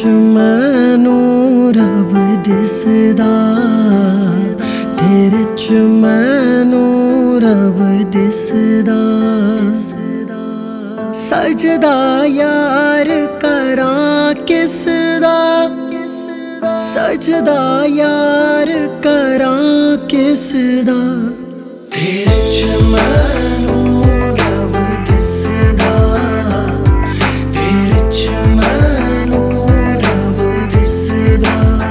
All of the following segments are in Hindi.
मैनू रब दिसदा, तेरे च मैनू रब दिसदा। सजदा यार करां किसदा, सजदा यार करां किसदा। तेरे च मैनू रब दिसदा, तेरे च मैनू रब दिसदा।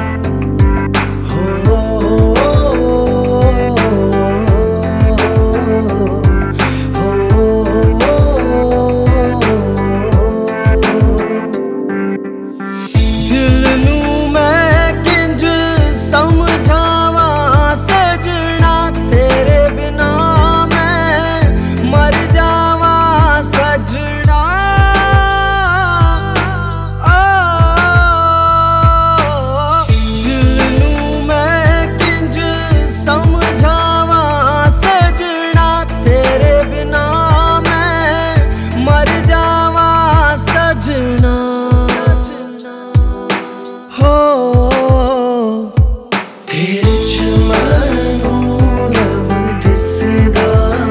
दिल नू मैं किंज समझावा सजना, तेरे बिना मैं मर जावा सजना। दिल नू मैं किंज समझावा सजना, तेरे बिना मैं मर जावा सजना। तेरे च मैनू रब दिसदा,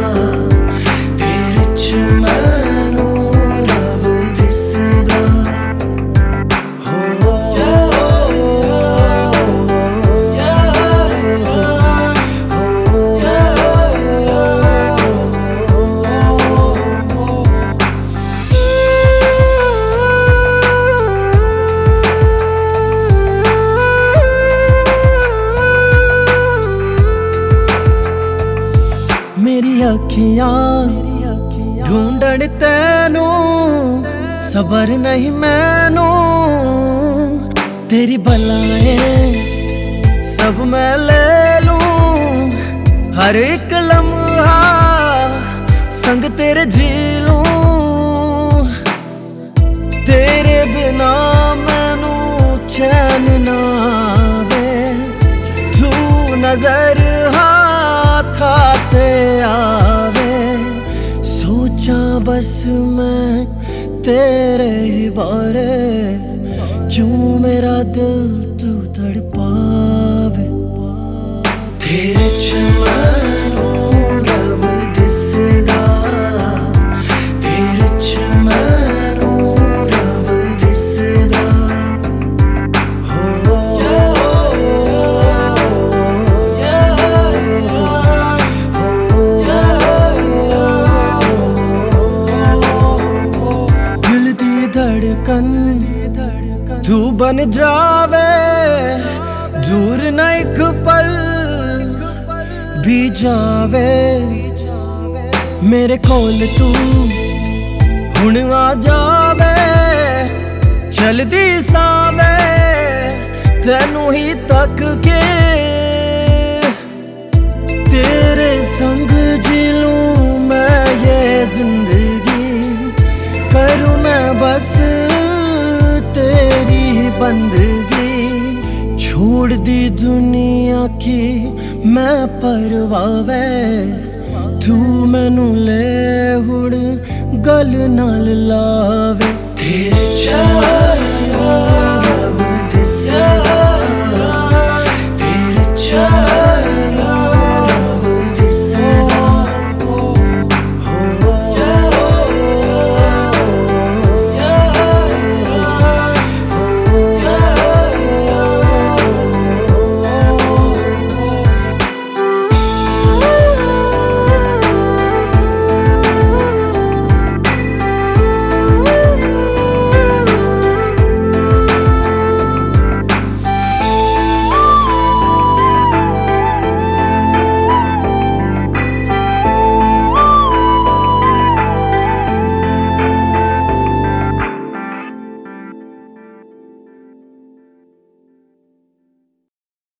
तेरे च मैनू रब दिसदा। मेरी अखियां ढूंढण तैनू, सबर नहीं मैनू। तेरी बलाएं सब मैं ले लूं, हर एक लम्हा संग तेरे जी लूं। तेरे बिना मैनू चैन ना आवे, तू नजर हाथे आवे। सोचा बस मैं तेरे ही बारे, क्यों मेरा दिल तू तड़पावे। तेरे च मैनू रब दिसदा, तेरे च मैनू रब दिसदा। धड़कन तू बन जावे, दूर न एक पल भी जावे। मेरे कोल तू हुण आ जावे, चलदी सावे तेनू ही तक के। तेरे संग जी लूं मैं ये जिंदगी, करूं मैं बस तेरी बंदगी। छोड़ दी दुनिया की मैं परवावे, तू मैनू ले हुण गल नाल लावे। तेरे च मैनू रब दिसदा।